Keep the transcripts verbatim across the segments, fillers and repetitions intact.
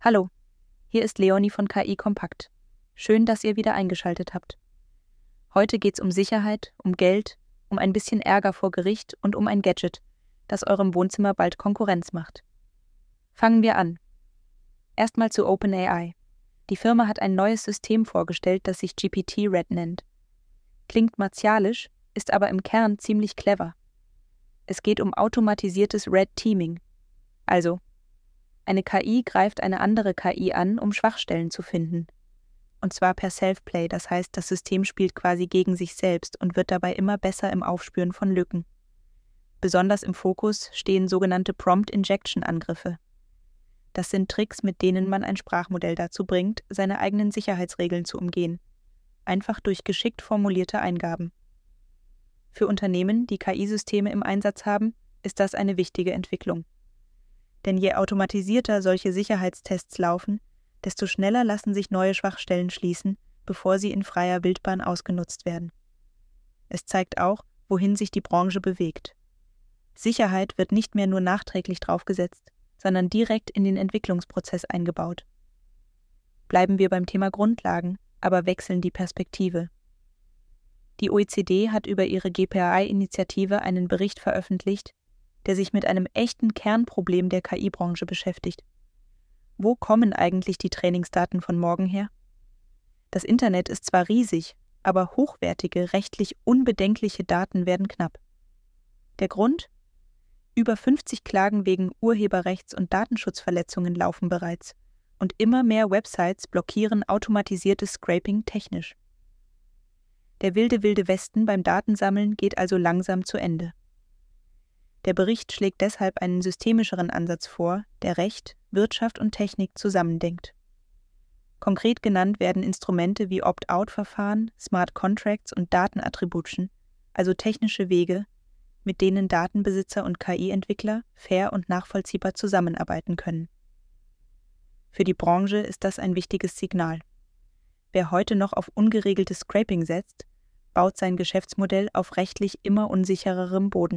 Hallo, hier ist Leonie von K I Kompakt. Schön, dass ihr wieder eingeschaltet habt. Heute geht's um Sicherheit, um Geld, um ein bisschen Ärger vor Gericht und um ein Gadget, das eurem Wohnzimmer bald Konkurrenz macht. Fangen wir an. Erstmal zu OpenAI. Die Firma hat ein neues System vorgestellt, das sich G P T Red nennt. Klingt martialisch, ist aber im Kern ziemlich clever. Es geht um automatisiertes Red Teaming. Also, eine K I greift eine andere K I an, um Schwachstellen zu finden. Und zwar per Self-Play, das heißt, das System spielt quasi gegen sich selbst und wird dabei immer besser im Aufspüren von Lücken. Besonders im Fokus stehen sogenannte Prompt-Injection-Angriffe. Das sind Tricks, mit denen man ein Sprachmodell dazu bringt, seine eigenen Sicherheitsregeln zu umgehen. Einfach durch geschickt formulierte Eingaben. Für Unternehmen, die K I-Systeme im Einsatz haben, ist das eine wichtige Entwicklung. Denn je automatisierter solche Sicherheitstests laufen, desto schneller lassen sich neue Schwachstellen schließen, bevor sie in freier Wildbahn ausgenutzt werden. Es zeigt auch, wohin sich die Branche bewegt. Sicherheit wird nicht mehr nur nachträglich draufgesetzt, sondern direkt in den Entwicklungsprozess eingebaut. Bleiben wir beim Thema Grundlagen, aber wechseln die Perspektive. Die O E C D hat über ihre G P A I-Initiative einen Bericht veröffentlicht, der sich mit einem echten Kernproblem der K I-Branche beschäftigt. Wo kommen eigentlich die Trainingsdaten von morgen her? Das Internet ist zwar riesig, aber hochwertige, rechtlich unbedenkliche Daten werden knapp. Der Grund? Über fünfzig Klagen wegen Urheberrechts- und Datenschutzverletzungen laufen bereits und immer mehr Websites blockieren automatisiertes Scraping technisch. Der wilde wilde Westen beim Datensammeln geht also langsam zu Ende. Der Bericht schlägt deshalb einen systemischeren Ansatz vor, der Recht, Wirtschaft und Technik zusammendenkt. Konkret genannt werden Instrumente wie Opt-out-Verfahren, Smart Contracts und Datenattribution, also technische Wege, mit denen Datenbesitzer und K I-Entwickler fair und nachvollziehbar zusammenarbeiten können. Für die Branche ist das ein wichtiges Signal. Wer heute noch auf ungeregeltes Scraping setzt, baut sein Geschäftsmodell auf rechtlich immer unsichererem Boden.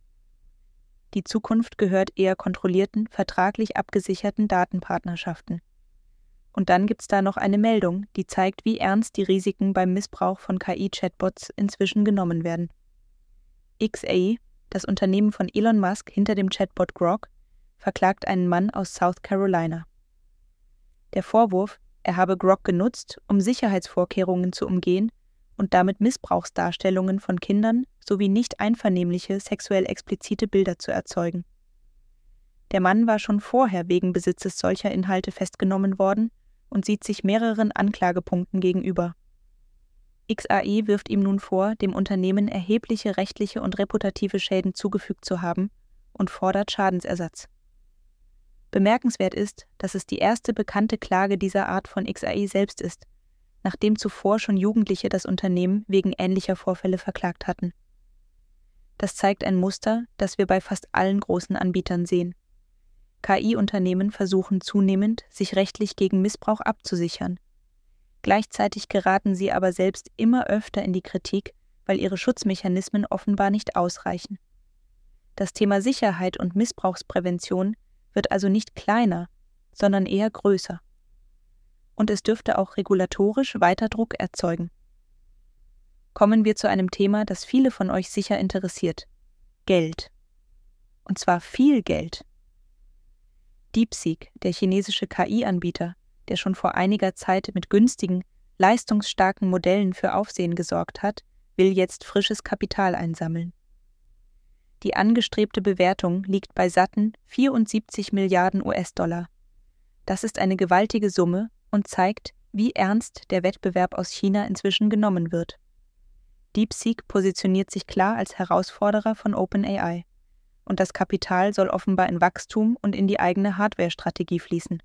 Die Zukunft gehört eher kontrollierten, vertraglich abgesicherten Datenpartnerschaften. Und dann gibt's da noch eine Meldung, die zeigt, wie ernst die Risiken beim Missbrauch von K I-Chatbots inzwischen genommen werden. X A I, das Unternehmen von Elon Musk hinter dem Chatbot Grok, verklagt einen Mann aus South Carolina. Der Vorwurf, er habe Grok genutzt, um Sicherheitsvorkehrungen zu umgehen und damit Missbrauchsdarstellungen von Kindern sowie nicht einvernehmliche, sexuell explizite Bilder zu erzeugen. Der Mann war schon vorher wegen Besitzes solcher Inhalte festgenommen worden und sieht sich mehreren Anklagepunkten gegenüber. X A I wirft ihm nun vor, dem Unternehmen erhebliche rechtliche und reputative Schäden zugefügt zu haben und fordert Schadensersatz. Bemerkenswert ist, dass es die erste bekannte Klage dieser Art von X A I selbst ist, nachdem zuvor schon Jugendliche das Unternehmen wegen ähnlicher Vorfälle verklagt hatten. Das zeigt ein Muster, das wir bei fast allen großen Anbietern sehen. K I-Unternehmen versuchen zunehmend, sich rechtlich gegen Missbrauch abzusichern. Gleichzeitig geraten sie aber selbst immer öfter in die Kritik, weil ihre Schutzmechanismen offenbar nicht ausreichen. Das Thema Sicherheit und Missbrauchsprävention wird also nicht kleiner, sondern eher größer. Und es dürfte auch regulatorisch weiter Druck erzeugen. Kommen wir zu einem Thema, das viele von euch sicher interessiert: Geld. Und zwar viel Geld. DeepSeek, der chinesische K I-Anbieter, der schon vor einiger Zeit mit günstigen, leistungsstarken Modellen für Aufsehen gesorgt hat, will jetzt frisches Kapital einsammeln. Die angestrebte Bewertung liegt bei satten vierundsiebzig Milliarden U S-Dollar. Das ist eine gewaltige Summe und zeigt, wie ernst der Wettbewerb aus China inzwischen genommen wird. DeepSeek positioniert sich klar als Herausforderer von OpenAI. Und das Kapital soll offenbar in Wachstum und in die eigene Hardware-Strategie fließen.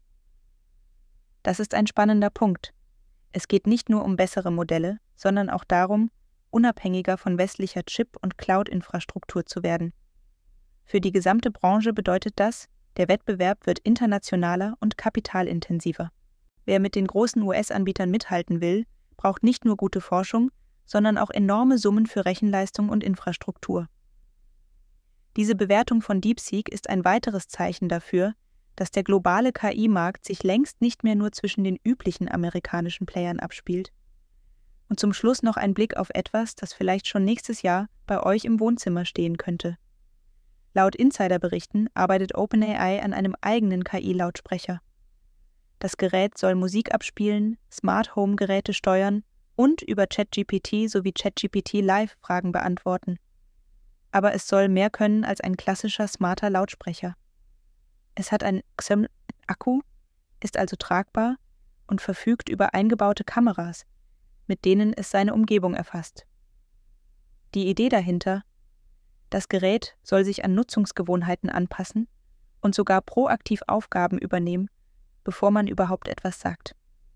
Das ist ein spannender Punkt. Es geht nicht nur um bessere Modelle, sondern auch darum, unabhängiger von westlicher Chip- und Cloud-Infrastruktur zu werden. Für die gesamte Branche bedeutet das, der Wettbewerb wird internationaler und kapitalintensiver. Wer mit den großen U S-Anbietern mithalten will, braucht nicht nur gute Forschung, sondern auch enorme Summen für Rechenleistung und Infrastruktur. Diese Bewertung von DeepSeek ist ein weiteres Zeichen dafür, dass der globale K I-Markt sich längst nicht mehr nur zwischen den üblichen amerikanischen Playern abspielt. Und zum Schluss noch ein Blick auf etwas, das vielleicht schon nächstes Jahr bei euch im Wohnzimmer stehen könnte. Laut Insiderberichten arbeitet OpenAI an einem eigenen K I-Lautsprecher. Das Gerät soll Musik abspielen, Smart-Home-Geräte steuern und über ChatGPT sowie ChatGPT Live Fragen beantworten. Aber es soll mehr können als ein klassischer smarter Lautsprecher. Es hat einen X M Akku, ist also tragbar und verfügt über eingebaute Kameras, mit denen es seine Umgebung erfasst. Die Idee dahinter: Das Gerät soll sich an Nutzungsgewohnheiten anpassen und sogar proaktiv Aufgaben übernehmen, bevor man überhaupt etwas sagt.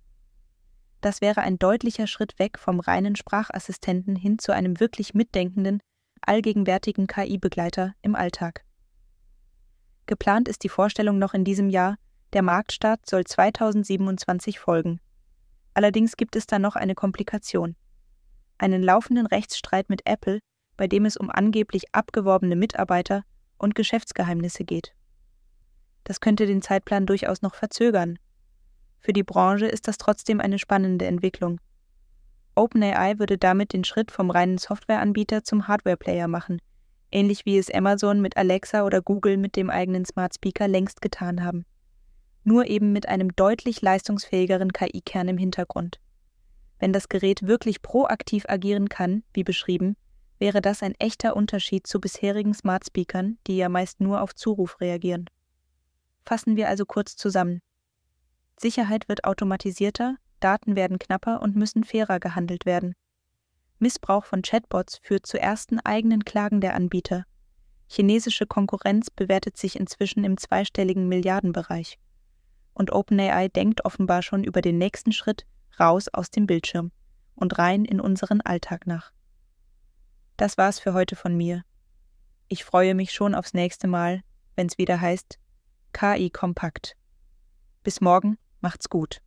Das wäre ein deutlicher Schritt weg vom reinen Sprachassistenten hin zu einem wirklich mitdenkenden, allgegenwärtigen K I-Begleiter im Alltag. Geplant ist die Vorstellung noch in diesem Jahr, der Marktstart soll zweitausendsiebenundzwanzig folgen. Allerdings gibt es da noch eine Komplikation: einen laufenden Rechtsstreit mit Apple, bei dem es um angeblich abgeworbene Mitarbeiter und Geschäftsgeheimnisse geht. Das könnte den Zeitplan durchaus noch verzögern. Für die Branche ist das trotzdem eine spannende Entwicklung. OpenAI würde damit den Schritt vom reinen Softwareanbieter zum Hardware-Player machen, ähnlich wie es Amazon mit Alexa oder Google mit dem eigenen Smart Speaker längst getan haben. Nur eben mit einem deutlich leistungsfähigeren K I-Kern im Hintergrund. Wenn das Gerät wirklich proaktiv agieren kann, wie beschrieben, wäre das ein echter Unterschied zu bisherigen Smart Speakern, die ja meist nur auf Zuruf reagieren. Fassen wir also kurz zusammen. Sicherheit wird automatisierter, Daten werden knapper und müssen fairer gehandelt werden. Missbrauch von Chatbots führt zu ersten eigenen Klagen der Anbieter. Chinesische Konkurrenz bewertet sich inzwischen im zweistelligen Milliardenbereich. Und OpenAI denkt offenbar schon über den nächsten Schritt raus aus dem Bildschirm und rein in unseren Alltag nach. Das war's für heute von mir. Ich freue mich schon aufs nächste Mal, wenn's wieder heißt K I Kompakt. Bis morgen, macht's gut.